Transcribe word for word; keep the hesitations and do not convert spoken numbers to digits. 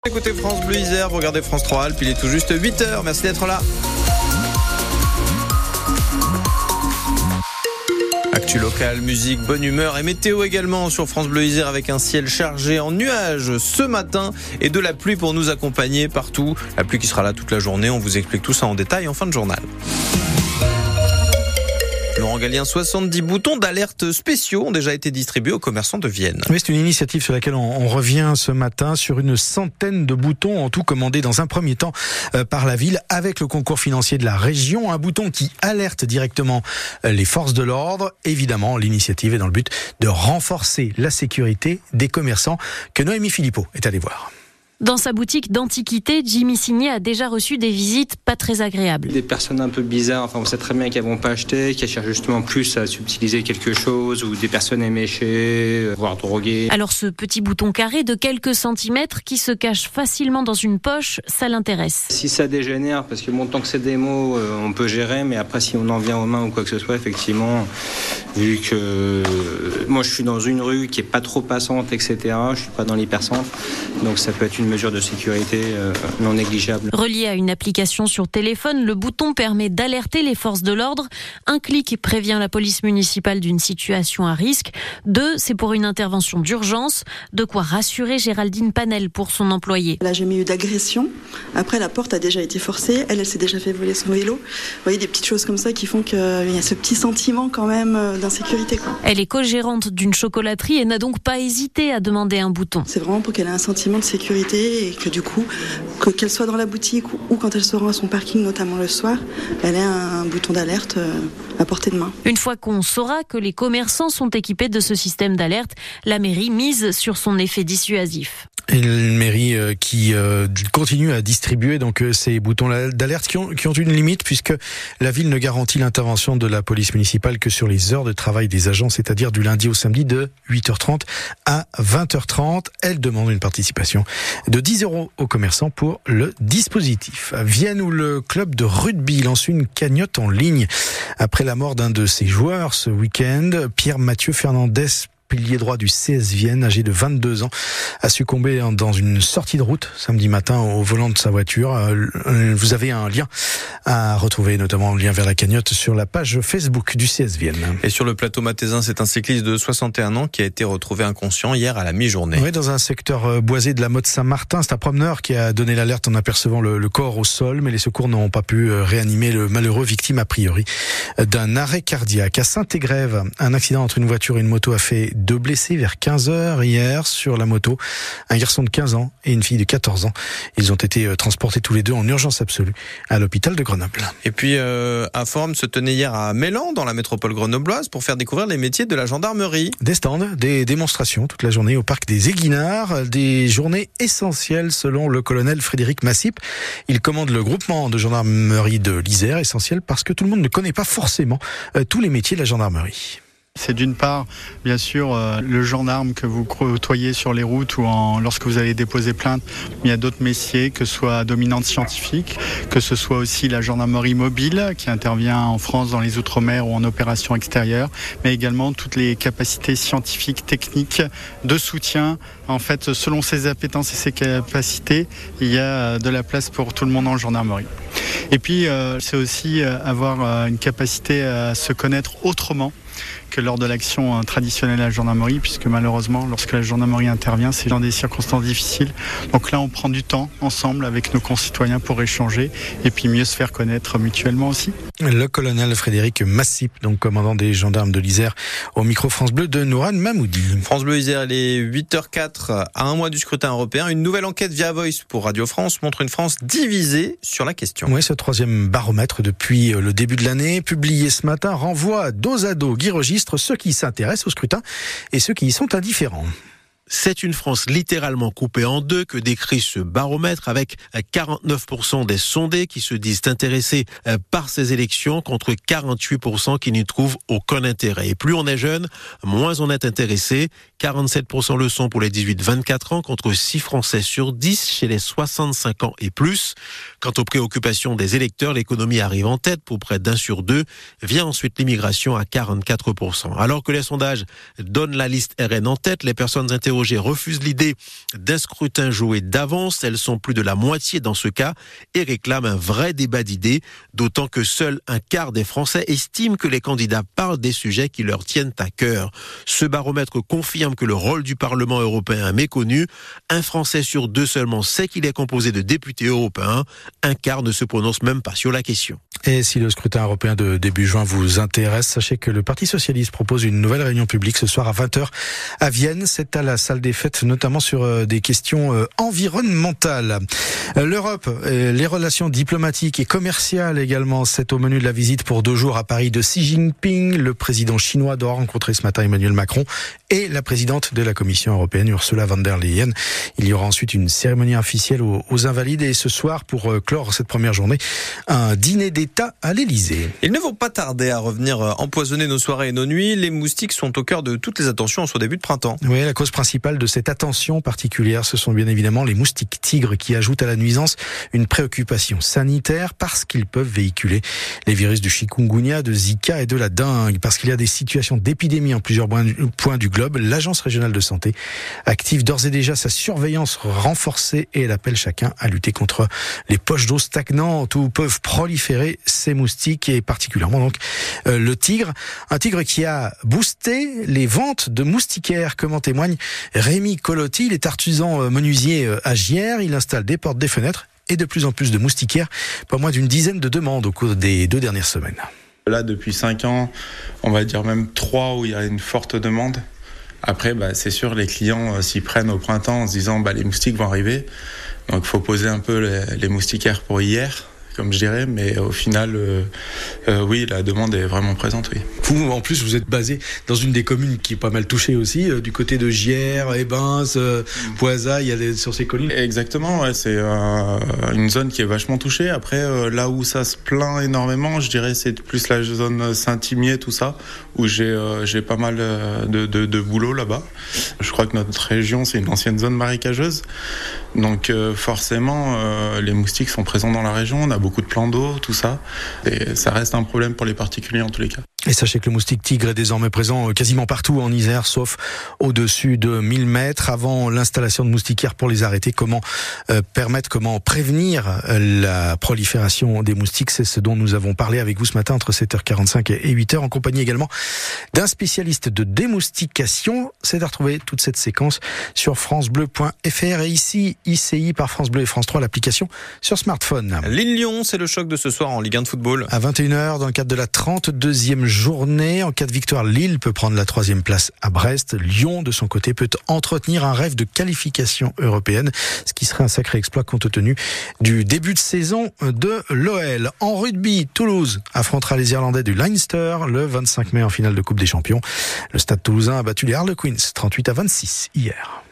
Écoutez France Bleu Isère, vous regardez France trois Alpes, il est tout juste huit heures, merci d'être là. Actu local, musique, bonne humeur et météo également sur France Bleu Isère avec un ciel chargé en nuages ce matin et de la pluie pour nous accompagner partout. La pluie qui sera là toute la journée, on vous explique tout ça en détail en fin de journal. Laurent Gallien, soixante-dix boutons d'alerte spéciaux ont déjà été distribués aux commerçants de Vienne. Oui, c'est une initiative sur laquelle on, on revient ce matin sur une centaine de boutons en tout commandés dans un premier temps euh, par la ville avec le concours financier de la région. Un bouton qui alerte directement euh, les forces de l'ordre. Évidemment, l'initiative est dans le but de renforcer la sécurité des commerçants que Noémie Philippot est allée voir. Dans sa boutique d'antiquité, Jimmy Signé a déjà reçu des visites pas très agréables. Des personnes un peu bizarres, enfin on sait très bien qu'elles vont pas acheter, qu'elles cherchent justement plus à subtiliser quelque chose, ou des personnes éméchées, voire droguées. Alors ce petit bouton carré de quelques centimètres qui se cache facilement dans une poche, ça l'intéresse. Si ça dégénère, parce que bon, tant que c'est des mots, euh, on peut gérer, mais après si on en vient aux mains ou quoi que ce soit, effectivement, vu que euh, moi je suis dans une rue qui est pas trop passante, et cetera, je suis pas dans l'hypercentre, donc ça peut être une mesure de sécurité euh, non négligeable. Relié à une application sur téléphone, le bouton permet d'alerter les forces de l'ordre. Un clic prévient la police municipale d'une situation à risque. Deux, c'est pour une intervention d'urgence. De quoi rassurer Géraldine Panel pour son employé. Elle n'a jamais eu d'agression. Après, la porte a déjà été forcée. Elle, elle s'est déjà fait voler son vélo. Vous voyez, des petites choses comme ça qui font qu'il y a ce petit sentiment quand même d'insécurité, quoi. Elle est co-gérante d'une chocolaterie et n'a donc pas hésité à demander un bouton. C'est vraiment pour qu'elle ait un sentiment de sécurité et que du coup, que, qu'elle soit dans la boutique ou quand elle se rend à son parking, notamment le soir, elle ait un, un bouton d'alerte à portée de main. Une fois qu'on saura que les commerçants sont équipés de ce système d'alerte, la mairie mise sur son effet dissuasif. Et une mairie euh, qui euh, continue à distribuer donc euh, ces boutons d'alerte qui ont, qui ont une limite puisque la ville ne garantit l'intervention de la police municipale que sur les heures de travail des agents, c'est-à-dire du lundi au samedi de huit heures trente à vingt heures trente. Elle demande une participation de dix euros aux commerçants pour le dispositif. À Vienne, où le club de rugby lance une cagnotte en ligne après la mort d'un de ses joueurs ce week-end, Pierre-Mathieu Fernandez, pilier droit du C S Vienne, âgé de vingt-deux ans, a succombé dans une sortie de route samedi matin au volant de sa voiture. Vous avez un lien à retrouver, notamment un lien vers la cagnotte sur la page Facebook du C S Vienne. Et sur le plateau mathésin, c'est un cycliste de soixante et un ans qui a été retrouvé inconscient hier à la mi-journée. Oui, dans un secteur boisé de la Motte Saint-Martin. C'est un promeneur qui a donné l'alerte en apercevant le, le corps au sol, mais les secours n'ont pas pu réanimer le malheureux, victime a priori d'un arrêt cardiaque. À Saint-Égrève, un accident entre une voiture et une moto a fait deux blessés vers quinze heures hier sur la moto. Un garçon de quinze ans et une fille de quatorze ans. Ils ont été transportés tous les deux en urgence absolue à l'hôpital de Grenoble. Et puis, euh, un forum se tenait hier à Mélan, dans la métropole grenobloise, pour faire découvrir les métiers de la gendarmerie. Des stands, des démonstrations toute la journée au parc des Aiguinards, des journées essentielles selon le colonel Frédéric Massip. Il commande le groupement de gendarmerie de l'Isère, essentiel parce que tout le monde ne connaît pas forcément euh, tous les métiers de la gendarmerie. C'est d'une part, bien sûr, euh, le gendarme que vous côtoyez sur les routes ou en, lorsque vous allez déposer plainte. Il y a d'autres métiers, que ce soit dominante scientifique, que ce soit aussi la gendarmerie mobile qui intervient en France dans les Outre-mer ou en opération extérieure, mais également toutes les capacités scientifiques, techniques, de soutien. En fait, selon ses appétences et ses capacités, il y a de la place pour tout le monde en gendarmerie. Et puis, euh, c'est aussi euh, avoir euh, une capacité à se connaître autrement que lors de l'action traditionnelle à la gendarmerie, puisque malheureusement, lorsque la gendarmerie intervient, c'est dans des circonstances difficiles. Donc là, on prend du temps ensemble avec nos concitoyens pour échanger et puis mieux se faire connaître mutuellement aussi. Le colonel Frédéric Massip, donc commandant des gendarmes de l'Isère, au micro France Bleu de Nourane Mamoudi. France Bleu Isère, il est huit heures quatre, à un mois du scrutin européen. Une nouvelle enquête via Voice pour Radio France montre une France divisée sur la question. Oui, ce troisième baromètre depuis le début de l'année, publié ce matin, renvoie dos à dos, Guy Registre, ceux qui s'intéressent au scrutin et ceux qui y sont indifférents. C'est une France littéralement coupée en deux que décrit ce baromètre, avec quarante-neuf pour cent des sondés qui se disent intéressés par ces élections contre quarante-huit pour cent qui n'y trouvent aucun intérêt. Et plus on est jeune, moins on est intéressé. quarante-sept pour cent le sont pour les dix-huit vingt-quatre ans contre six Français sur dix chez les soixante-cinq ans et plus. Quant aux préoccupations des électeurs, l'économie arrive en tête pour près d'un sur deux. Vient ensuite l'immigration à quarante-quatre pour cent. Alors que les sondages donnent la liste R N en tête, les personnes interrogées interrogées refusent l'idée d'un scrutin joué d'avance. Elles sont plus de la moitié dans ce cas et réclament un vrai débat d'idées, d'autant que seul un quart des Français estiment que les candidats parlent des sujets qui leur tiennent à cœur. Ce baromètre confirme que le rôle du Parlement européen est méconnu. Un Français sur deux seulement sait qu'il est composé de députés européens. Un quart ne se prononce même pas sur la question. Et si le scrutin européen de début juin vous intéresse, sachez que le Parti socialiste propose une nouvelle réunion publique ce soir à vingt heures à Vienne. C'est à la salle des fêtes, notamment sur des questions environnementales. L'Europe, les relations diplomatiques et commerciales également, c'est au menu de la visite pour deux jours à Paris de Xi Jinping. Le président chinois doit rencontrer ce matin Emmanuel Macron et la présidente de la Commission européenne, Ursula von der Leyen. Il y aura ensuite une cérémonie officielle aux, aux Invalides et ce soir, pour clore cette première journée, un dîner d'État à l'Élysée. Ils ne vont pas tarder à revenir empoisonner nos soirées et nos nuits. Les moustiques sont au cœur de toutes les attentions en ce début de printemps. Oui, la cause principale de cette attention particulière, ce sont bien évidemment les moustiques tigres qui ajoutent à la nuisance une préoccupation sanitaire parce qu'ils peuvent véhiculer les virus du chikungunya, de Zika et de la dengue. Parce qu'il y a des situations d'épidémie en plusieurs points du globe, l'Agence régionale de santé active d'ores et déjà sa surveillance renforcée et elle appelle chacun à lutter contre les poches d'eau stagnantes où peuvent proliférer ces moustiques et particulièrement donc euh, le tigre. Un tigre qui a boosté les ventes de moustiquaires, comme en témoigne Rémi Colotti. Il est artisan menuisier à Gières. Il installe des portes, des fenêtres et de plus en plus de moustiquaires. Pas moins d'une dizaine de demandes au cours des deux dernières semaines. Là, depuis cinq ans, on va dire même trois où il y a une forte demande. Après, bah, c'est sûr, les clients euh, s'y prennent au printemps en se disant bah, les moustiques vont arriver. Donc, il faut poser un peu les, les moustiquaires pour hier, comme je dirais. Mais au final, euh, euh, oui, la demande est vraiment présente, oui. Vous, en plus, vous êtes basé dans une des communes qui est pas mal touchée aussi, euh, du côté de Gières, Ebens, euh, Poisa, il y a des, sur ces collines. Exactement, ouais, c'est euh, une zone qui est vachement touchée. Après, euh, là où ça se plaint énormément, je dirais, c'est plus la zone Saint-Imier, tout ça, où j'ai euh, j'ai pas mal de, de, de boulot là-bas. Je crois que notre région, c'est une ancienne zone marécageuse. Donc euh, forcément, euh, les moustiques sont présents dans la région. On a beaucoup de plans d'eau, tout ça. Et ça reste un problème pour les particuliers en tous les cas. Et sachez que le moustique tigre est désormais présent quasiment partout en Isère, sauf au-dessus de mille mètres. Avant l'installation de moustiquaires pour les arrêter, comment euh, permettre, comment prévenir la prolifération des moustiques, c'est ce dont nous avons parlé avec vous ce matin entre sept heures quarante-cinq et huit heures, en compagnie également d'un spécialiste de démoustication. C'est à retrouver toute cette séquence sur francebleu point f r et ici, I C I par France Bleu et France trois, l'application sur smartphone. Lille-Lyon, c'est le choc de ce soir en Ligue un de football. À vingt et une heures, dans le cadre de la trente-deuxième journée. En cas de victoire, Lille peut prendre la troisième place à Brest. Lyon, de son côté, peut entretenir un rêve de qualification européenne, ce qui serait un sacré exploit compte tenu du début de saison de l'O L. En rugby, Toulouse affrontera les Irlandais du Leinster le vingt-cinq mai en finale de Coupe des Champions. Le Stade toulousain a battu les Harlequins trente-huit à vingt-six hier.